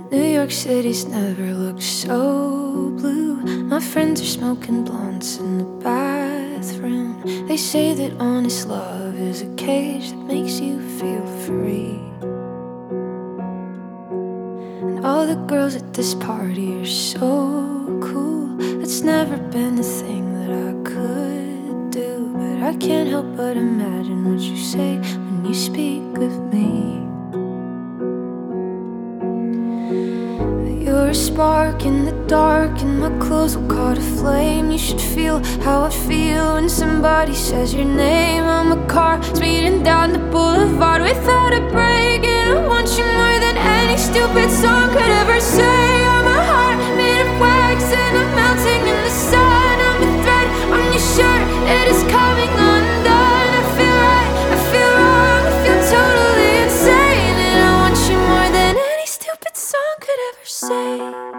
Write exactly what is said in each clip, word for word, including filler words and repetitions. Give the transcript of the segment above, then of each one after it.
New York City's never looked so blue. My friends are smoking blunts in the bathroom. They say that honest love is a cage that makes you feel free. And all the girls at this party are so cool. It's never been a thing that I could do, but I can't help but imagine what you say when you speak of me. You're a spark in the dark, and my clothes will caught a flame. You should feel how I feel when somebody says your name. I'm a car speeding down the boulevard without a break, and I want you more than any stupid song could ever say. I'm a heart made of wax, and I'm melting in the sun. I'm a thread on your shirt, it is coming undone. I feel right, I feel wrong, I feel totally insane, and I want you more than any stupid song could ever say.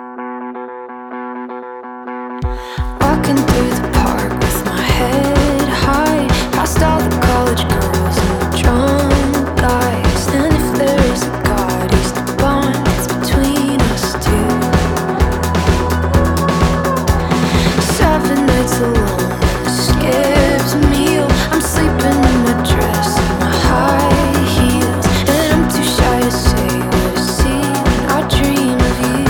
Walking through the park with my head high, past all the college girls and the drunk guys. And if there is a God, he's the bond that's between us two. Seven nights alone and a skipped meal. I'm sleeping in my dress and my high heels, and I'm too shy to say what I see when I dream of you.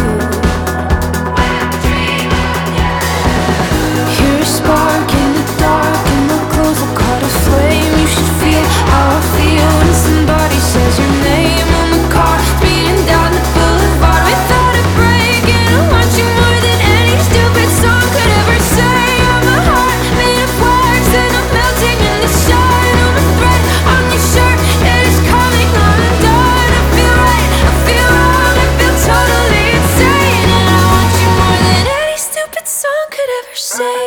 You're a spark in the dark, and my clothes will caught a flame. You should feel how I feel when somebody says your name. I'm a car speeding down the boulevard without a break, and I want you more than any stupid song could ever say. I'm a heart made of wax, and I'm melting in the sun. I'm a thread on your shirt, it is coming undone. I feel right, I feel wrong, I feel totally insane, and I want you more than any stupid song could ever say.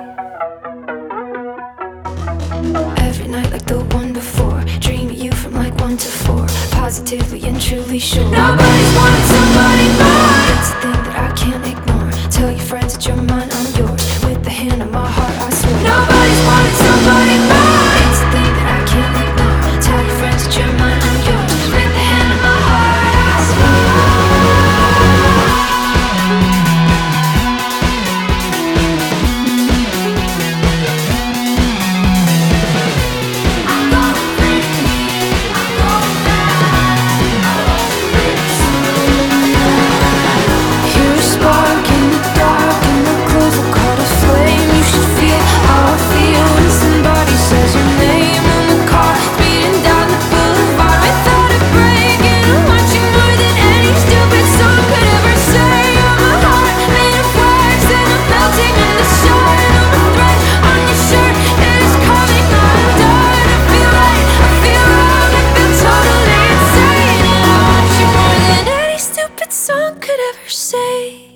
Every night like the one before, dream of you from like one to four, positively and truly sure. Nobody's wanted somebody more. It's a thing that I can't ignore. Tell your friends that you're mine, I'm yours. With the hand on my heart, I swear. Nobody's wanted somebody more. It's a thing that I can't ignore. Tell your friends that you're mine, I'm yours. With the hand on my heart, I You're a spark in the dark, and my clothes will caught a flame. You should feel how I feel when somebody says your name. I'm a car speeding down the boulevard without a break, and I want you more than any stupid song could ever say. I'm a heart made of wax, and I'm melting in the sun. I'm a thread on your shirt, it is coming undone. I feel right, I feel wrong, I feel totally insane, and I want you more than any stupid song could ever say.